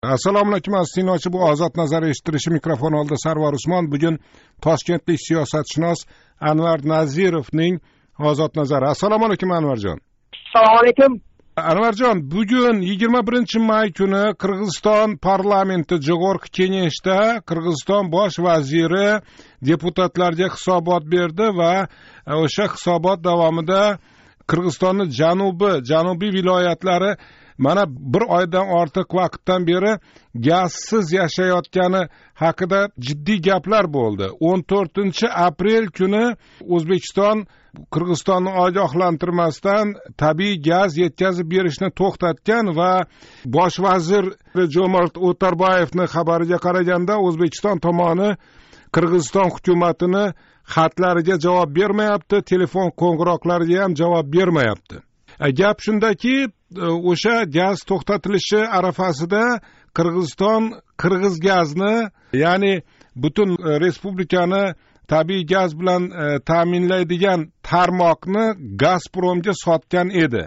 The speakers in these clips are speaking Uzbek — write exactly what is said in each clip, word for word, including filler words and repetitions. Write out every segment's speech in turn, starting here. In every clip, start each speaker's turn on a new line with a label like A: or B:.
A: Assalomu alaykum aziz tinglovchi, bu Ozod nazar eshittirishi mikrofon oldida Sarvar Usmon. Bugun toshkentlik siyosatshunos Anvar Nazirovning Ozod nazari. Assalomu alaykum Anvarjon.
B: Assalomu alaykum.
A: Anvarjon, bugun yigirma birinchi may kuni Qirg'iziston parlamenti Jog'org'i kengashda Qirg'iziston bosh vaziri deputatlarga hisobot berdi va o'sha hisobot davomida Qirg'izistonning janubi, janubiy viloyatlari mana bir oydan ortiq vaqtdan beri gazsiz yashayotgani haqida jiddiy gaplar bo'ldi. o'n to'rtinchi aprel kuni O'zbekiston Qirg'izistonni ogohlantirmasdan tabiiy gaz yetkazib berishni to'xtatgan va bosh vazir Jo'mart O'tarboyevning xabariga qaraganda O'zbekiston tomoni Qirg'iziston hukumatini xatlariga javob bermayapti, telefon qo'ng'iroqlariga ham javob bermayapti. Gap shundaki, o'sha gaz to'xtatilishi arafasida Qirg'iziston Qirg'iz gazni, ya'ni butun respublikani tabiiy gaz bilan ta'minlaydigan tarmoqni Gazpromga sotgan edi.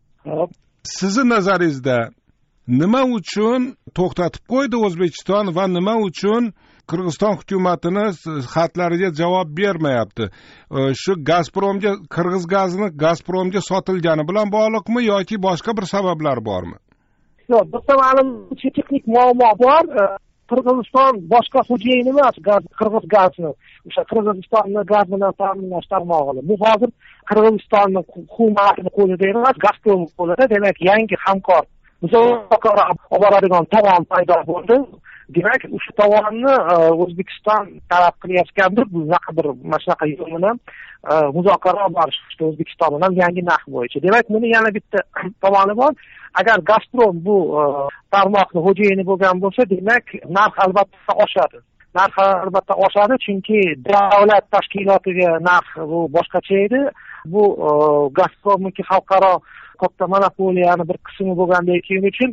A: Sizning nazaringizda nima uchun to'xtatib qo'ydi O'zbekiston va nima uchun Qirg'iziston hukumatini xatlariga javob bermayapti? Shu Gazpromga, Qirg'iz gazini Gazpromga sotilgani bilan bog'liqmi yoki boshqa bir sabablar bormi?
B: Yo'q, bitta ma'lum texnik muammo bor. Qirg'iziston boshqa xo'jayin emas, Qirg'iz gazini, o'sha Qirg'izistonni gaz bilan ta'minlash tarmog'i. Bu hozir Qirg'izistonning hukumatining qo'lida emas, Gazpromning qo'lida. Demak, yangi hamkor muzokara olib boradigan tomon paydo bo'ldi. Demak, o'sha tomonni O'zbekiston talab qilayotgandir. Bu bir mana shunaqa yo'l bilan muzokara olib borishdi O'zbekiston bilan yangi narx bo'yicha. Demak, buni yana bitta tomoni bor. Agar Gazprom bu tarmoqni xo'jayini bo'lgan bo'lsa, demak, narx albatta oshadi. Narx albatta oshadi, chunki davlat tashkilotiga narx bu boshqacha edi. Bu Gazpromniki xalqaro katta monopoliyaning bir qismi bo'lganligi uchun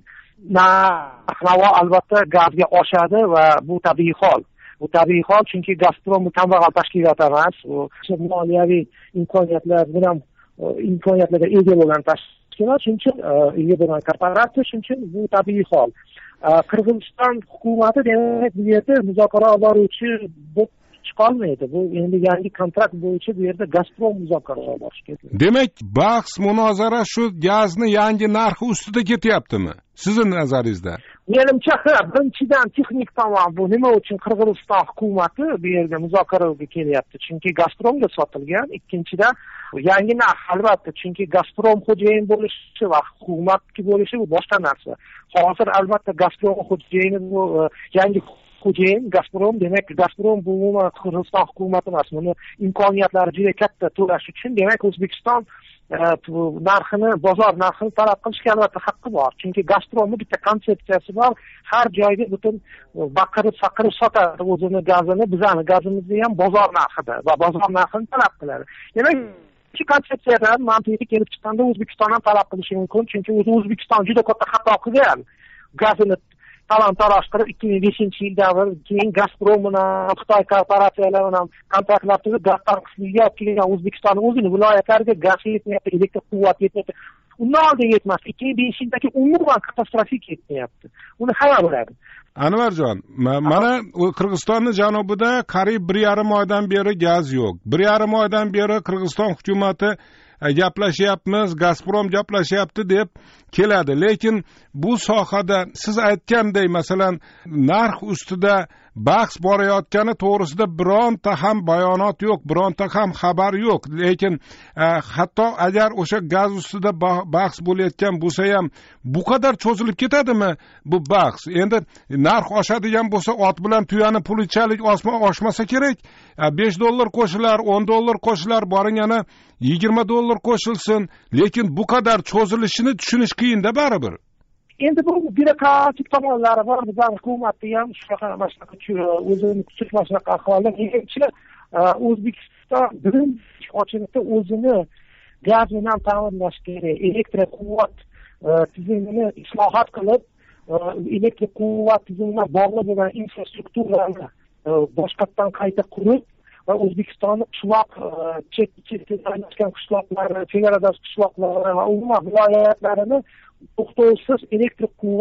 B: narx-navo albatta gazga oshadi va bu tabiiy hol. Bu tabiiy hol, chunki Gazprom bu kambag'al tashkilot emas, u moliyaviy imkoniyatlar bilan imkoniyatlarga ega bo'lgan tashkilot, chunki ega bo'lgan korporatsiya, chunki bu tabiiy hol. Qirg'iziston hukumati demak bu yerda muzokara olib boruvchi bo'lib chiqolmaydi. Bu endi yangi kontrakt bo'yicha bu yerda Gazprom muzokara olib borishi kerak.
A: Demak, bahs, munozara shu gazni yangi narxi ustida ketyaptimi? Sizning nazaringizda?
B: Menimcha, birinchidan texnik tomon bu nima uchun Qirg'iziston hukumati bu yerga muzokaraga kelyapti? Chunki Gazpromga sotilgan. Ikkinchidan, yangi narx albatta, chunki Gazprom xo'jayin bo'lishi va hukumatniki bo'lishi bu boshqa narsa. Hozir albatta Gazprom xo'jayini bu yangi xo'jayin Gazprom, demak Gazprom bu umuman Qirg'iziston hukumati emas. Buni imkoniyatlari juda katta to'lash uchun, demak O'zbekiston narxini, bozor narxini talab qilishga albatta haqqi bor. Chunki Gazpromning bitta konsepsiyasi bor. Har joyga butun baqirib saqirib sotadi o'zini gazini, bizani gazimizni ham bozor narxida va bozor narxini talab qiladi. Demak, shu konsepsiyadan mantiqiy kelib chiqqanda O'zbekistondan talab qilishi mumkin, chunki o'zi O'zbekiston juda katta xato qilgan. Gazini talon-taroj qilib ikki ming beshinchi yildan keyin Gazprom bilan Xitoy korporatsiyalari bilan kontraktlar tuzib, gaz tanqisligiga olib kelgan O'zbekistonning o'zini viloyatlariga gaz yetmayapti, elektr quvvat yetmayapti. Undan oldin yetmasdi. ikki ming beshinchi umuman katastrofik yetmayapti. Uni hamma biladi.
A: Anvarjon, mana Qirg'izistonning janubida qariyb bir yarim oydan beri gaz yo'q. bir yarim oydan beri Qirg'iziston hukumati gaplashyapmiz, Gazprom gaplashyapti deb keladi. Lekin bu sohada siz aytganday, masalan, narx ustida bahs borayotgani to'g'risida bironta ham bayonot yo'q, bironta ham xabar yo'q. Lekin hatto agar o'sha gaz ustida bahs bo'layotgan bo'lsa ham bu qadar cho'zilib ketadimi bu bahs? Endi narx oshadigan bo'lsa, ot bilan tuyani pulichalik oshmasa kerak. besh dollar qo'shilar, o'n dollar qo'shilar, boring yana yigirma dollar qo'shilsin. Lekin bu qadar cho'zilishini tushunish qiyin-da baribir.
B: Endi bu birokratik tomonlari bor. Bizning hukumatning ham shunaqa masalaga o'zini kuchli shunaqa ahvollar. Ikkinchi, O'zbekiston birinchi ochilishda o'zini gaz bilan ta'minlash kerak. Elektr quvvat tizimini islohot qilib, elektr quvvat tizimiga bog'liq bo'lgan infrastrukturani boshqatdan qayta qurib va O'zbekistonning qishloq, chet-chetda joylashgan qishloqlari, chegaradosh qishloqlari va umuman viloyatlarini to'xtovsiz elektr quvvat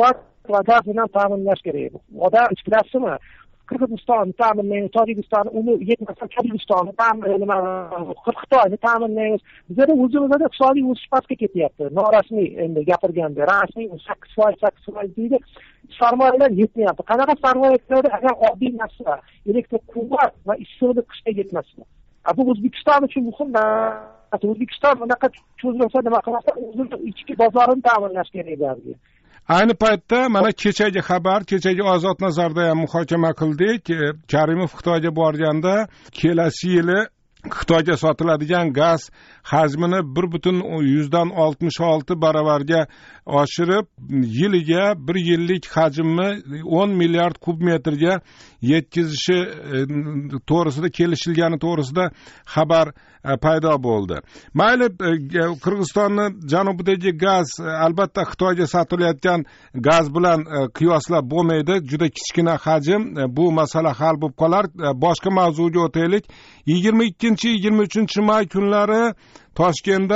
B: va gaz bilan ta'minlash kerak. Odam bilasizmi, Qirg'izistonni ta'minlaymiz, Tojikistonni, uni yetmasa Tojikistonni ta'minlaymiz, Xitoyni ta'minlaymiz. Bizda o'zimizda iqtisodiy o'sish pastga ketyapti. Norasmiy endi gapirganda, rasmiy sakkiz foiz sakkiz foiz deydi. Sarmoyalar yetmayapti. Qanaqa sarmoyalar agar oddiy narsa, elektr quvvat va issiqlik qishda yetmasa. Bu O'zbekiston uchun muhim. O'zbekiston bunaqa cho'zilsa nima qilasa, o'zini ichki bozorini ta'minlash kerak bizga.
A: Ayni paytda mana kechagi xabar, kechagi Ozod Nazarda ham muhokama qildik. Karimov Xitoyga borganda kelasi yili Xitoyga sotiladigan gaz hajmini bir butun yuzdan oltmish olti baravarga oshirib, yiliga bir yillik hajmni o'n milliard kub metrga yetkazishi to'g'risida kelishilgani to'g'risida xabar paydo bo'ldi. Mayli, Qirg'izistonning janubidagi gaz albatta Xitoyga sotilayotgan gaz bilan qiyoslab bo'lmaydi, juda kichkina hajm. Bu masala hal bo'lib qolar. Boshqa mavzuga o'taylik. yigirma ikkinchi yigirma uchinchi may kunlari Toshkentda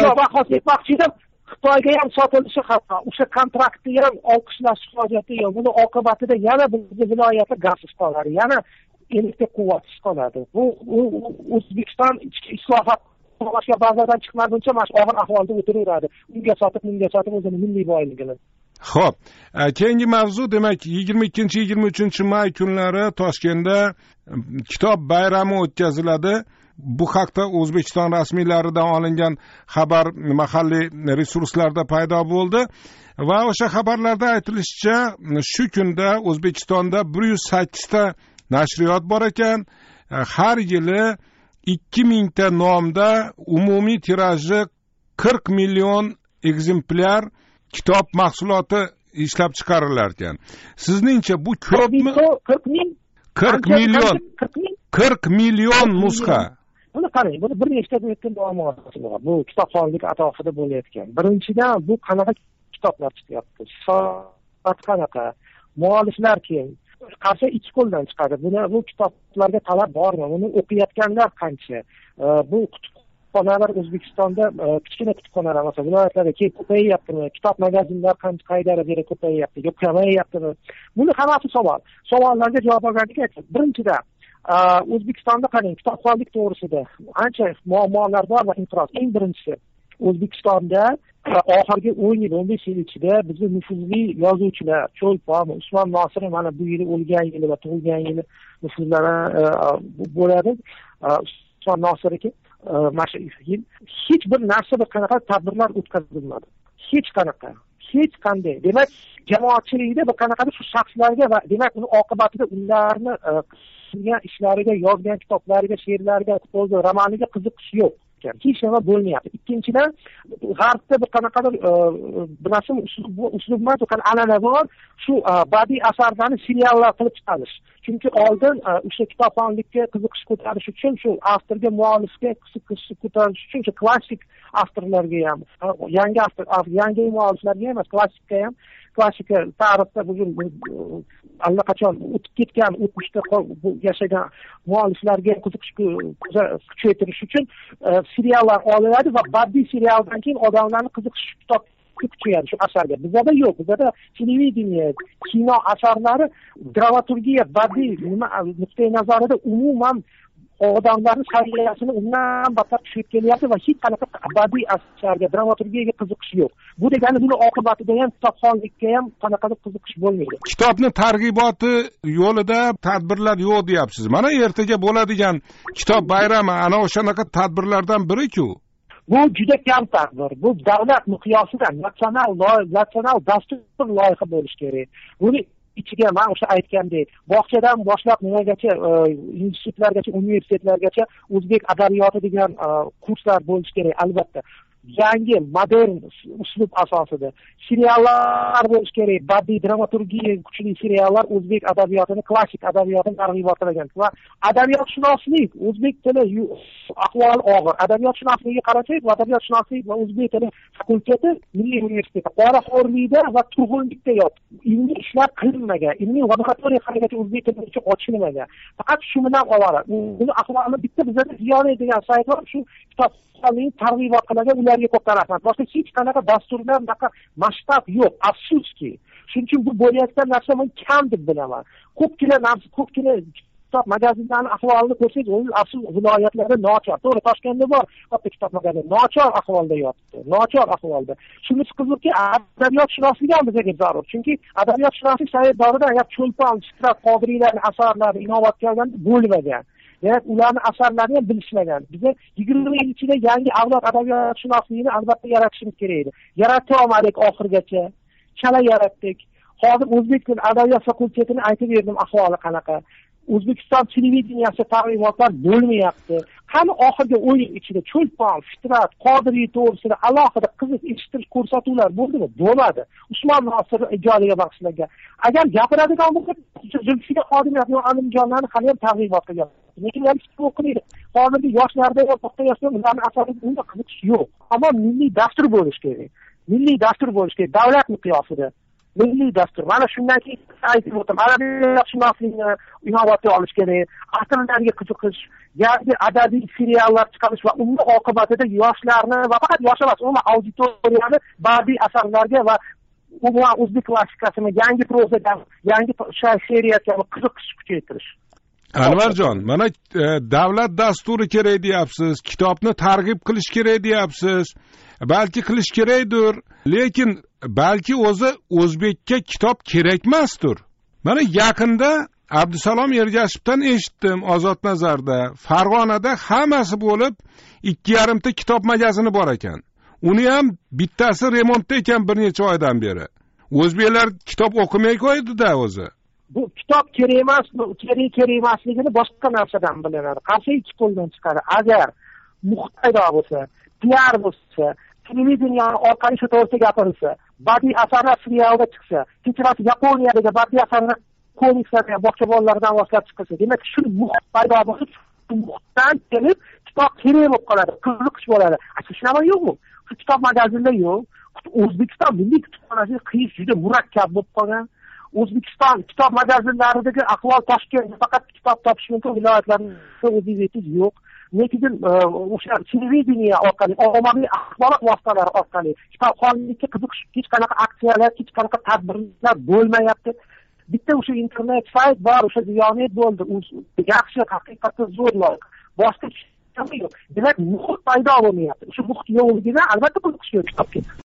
B: Xitoyga ham sotilishi xato. O'sha kontraktni ham olqishlash hojati yo'q. Buni oqibatida yana bizning viloyatda gazsiz qoladi. Yana elektr quvvatsiz qoladi. Bu O'zbekiston ichki islohot boshqa bazadan chiqmaguncha mana shu og'ir ahvolda o'tiraveradi. Unga sotib, bunga sotib o'zini milliy boyligini.
A: Xo'p, keyingi mavzu demak yigirma ikkinchi yigirma uchinchi may kunlari Toshkentda kitob bayrami o'tkaziladi. Bu haqda O'zbekiston rasmiylaridan olingan xabar mahalliy resurslarda paydo bo'ldi va o'sha xabarlarda aytilishicha, shu kunda O'zbekistonda bir yuz sakkiz ta nashriyot bor ekan. Har yili ikki ming ta nomda umumiy tiraji qirq million ekzemplyar kitob mahsuloti ishlab chiqarilar ekan. Sizningcha bu ko'pmi?
B: qirq ming
A: qirq million qirq million nusxa.
B: Buni qarang, buni bir nechta bo'layotgan muammosi bor. Bu kitobxonlik atrofida bo'layotgan. Birinchidan, bu qanaqa kitoblar chiqyapti? Sifat qanaqa? Mualliflar kim? Qarshi ikki qo'ldan chiqadi. Buni bu kitoblarga talab bormi? Buni o'qiyotganlar qancha? Bu kutubxonalar O'zbekistonda kichkina kutubxonalar masalan viloyatlarda ko'payyaptimi? Kitob magazinlar qancha qay darajada ko'payyapti? Yo'q, kamayyaptimi? Buni hammasi savol. Savollarga javob olganlik birinchidan O'zbekistonda qarang, kitobxonlik to'g'risida ancha muammolar bor va inqiroz. Eng birinchisi, O'zbekistonda oxirgi o'n yil, o'n besh yil ichida bizning nufuzli yozuvchilar, Cho'lpon, Usmon Nosir mana bu yili o'lgan yili va tug'ilgan yili nufuzlari bo'ladi. Usmon Nosirniki mana shu yil hech bir narsa, bir qanaqa tadbirlar o'tkazilmadi. Hech qanaqa. Hech qanday. Demak, jamoatchilikda bir qanaqa shu shaxslarga va demak uni oqibatida ularni qilgan ishlariga, yozgan kitoblariga, she'rlariga, romaniga qiziqish yo'q. Hech nima bo'lmayapti. Ikkinchidan, g'arbda bir qanaqadir bilasizmi, uslub emas, an'ana bor, shu badiiy asarlarni seriallar qilib chiqarish. Chunki oldin o'sha kitobxonlikka qiziqish ko'tarish uchun, shu avtorga, muallifga qiziqish ko'tarish uchun shu klassik avtorlarga ham, yangi avtor, yangi mualliflarga emas, klassikka ham, klassika tarixda bugün allaqachon o'tib ketgan, o'tmishda yashagan mualliflarga qiziqish kuchaytirish uchun seriallar olinadi va badiiy serialdan keyin odamlarni qiziqish kitob kuchayadi shu asarga. Bizda yo'q. Bizda televideniya, kino asarlari, dramaturgiya, badiiy nima nuqtai nazarida umuman odamlarning saviyasini undan battar tushib kelyapti va hech qanaqa badiiy asarga, dramaturgiyaga qiziqish yo'q. Bu degani buni oqibatida ham kitobxonlikka ham qanaqadir qiziqish bo'lmaydi.
A: Kitobni targ'iboti yo'lida tadbirlar yo'q deyapsiz. Mana ertaga bo'ladigan kitob bayrami ana o'shanaqa tadbirlardan biri-ku.
B: Bu juda kam tadbir. Bu davlat miqyosida natsional natsional dastur loyiha bo'lishi kerak. Buni ichiga men o'sha aytgandek, bog'chadan boshlab nimagacha, institutlargacha, universitetlargacha o'zbek adabiyoti degan kurslar bo'lishi kerak albatta. Yangi modern uslub asosida seriallar bo'lishi kerak. Badiiy dramaturgiya kuchli seriallar o'zbek adabiyotini, klassik adabiyotini targ'ibotlagan va adabiyotshunoslik, o'zbek tili ahvoli og'ir. Adabiyotshunosligiga qarasak, adabiyotshunoslik va o'zbek tili fakulteti Milliy universiteti poraxo'rlikda va turg'unlikda yotib, ilmiy ishlar qilinmagan, ilmiy laboratoriya haligacha o'zbek tili uchun ochilmagan. Faqat shu bilan ovora. Buni ahvolini bitta bizda Ziyoniy degan sayt bor, shu kitob targ'ibot qilagan, ularga ko'p rahmat. Boshqa hech qanaqa dasturlar, bunaqa masshtab yo'q. Afsuski, shuning uchun bu bo'layotgan narsa men kam deb bilaman. Ko'pgina narsa ko'pgina kitob magazinlarning ahvolini ko'rsangiz, o'zi asl viloyatlarda nochor. To'g'ri, Toshkentda bor, katta kitob magazin nochor ahvolda yotibdi. Nochor ahvolda. Shunisi qiziqki, adabiyotshunoslik ham bizga zarur. Chunki adabiyotshunoslik Said Dorida agar Cho'lpon, Shtrat Qodiriylarning asarlari inobatga olganda bo'lmagan. Demak, ularning asarlarini ham bilishmagan. Biza yigirma yil ichida yangi avlod adabiyotshunosligini albatta yaratishimiz kerak edi. Yarata olmadik oxirigacha. Chala yaratdik. Hozir o'zbek tili adabiyot fakultetini aytib berdim, ahvoli qanaqa. O'zbekiston televideniyasi targ'ibotlar bo'lmayapti. Qani oxirgi o'n yil ichida Cho'lpon, Fitrat, Qodiriy to'g'risida alohida qiziq eshittirish ko'rsatuvlar bo'ldimi? Bo'lmadi. Usmon Nosir ijodiga bag'ishlangan. Agar gapiradigan bo'lsak, Zulfiqor Qodirovning Alimjonlarni hali ham targ'ibot qilgan. Lekin ular hech kim o'qimaydi. Hozirgi yoshlarda va katta yoshlarda ularning asariga unda qiziqish yo'q. Ammo milliy dastur bo'lish kerak. Milliy dastur bo'lish kerak davlat miqyosida. Milliy dastur. Mana shundan keyin aytib o'taman. Adabiyotshunoslikni inobatga olish kerak. Asrlarga qiziqish, yangi adabiy seriallar chiqarish va uni oqibatida yoshlarni va faqat yosh emas, umuman auditoriyani badiiy asarlarga va umuman o'zbek klassikasini, yangi prozaga, yangi she'riyatga qiziqish kuchaytirish.
A: Anvarjon, mana e, davlat dasturi kerak deyapsiz, kitobni targ'ib qilish kerak deyapsiz. Balki qilish kerakdir, lekin balki o'zi o'zbekka kitob kerakmasdir. Mana yaqinda Abdusalom Ergashevdan eshitdim Ozodnazarda, Farg'onada hammasi bo'lib ikki yarimta kitob magazini bor ekan. Uni ham bittasi remontda ekan bir necha oydan beri. O'zbeklar kitob o'qimay qo'ydi-da o'zi.
B: Bu kitob kerak emas, kerak kerak emasligini boshqa narsadan bilinadi. Qarshi ikki qo'ldan chiqadi. Agar muhit paydo bo'lsa, piar bo'lsa, televideniya orqali shu to'g'risida gapirilsa, badiiy asarlar serialda chiqsa, kechirasi Yaponiyadagi badiiy asarlar komikslarga bog'cha bolalardan boshlab chiqilsa, demak shu muhit paydo bo'lsa, shu muhitdan kelib kitob kerak bo'lib qoladi, qiziqish bo'ladi. Shunaqa yo'qmi? Shu kitob magazinda yo'q. O'zbekiston milliy kutubxonasiga qiyish juda murakkab bo'lib qolgan. O'zbekiston kitob magazinlaridagi ahvol Toshkentda faqat kitob topish mumkin, viloyatlarda o'zingiz yo'q. Lekin o'sha televideniya orqali, ommaviy axborot vositalari orqali kitobxonlikka qiziqish, hech qanaqa aksiyalar, hech qanaqa tadbirlar bo'lmayapti. Bitta o'sha internet sayt bor, o'sha Ziyonet bo'ldi. U yaxshi, haqiqatda zo'r loyiha. Boshqa hech narsa yo'q. Demak, muhit paydo bo'lmayapti. O'sha muhit yo'qligidan albatta qiziqish yo'q kitobga.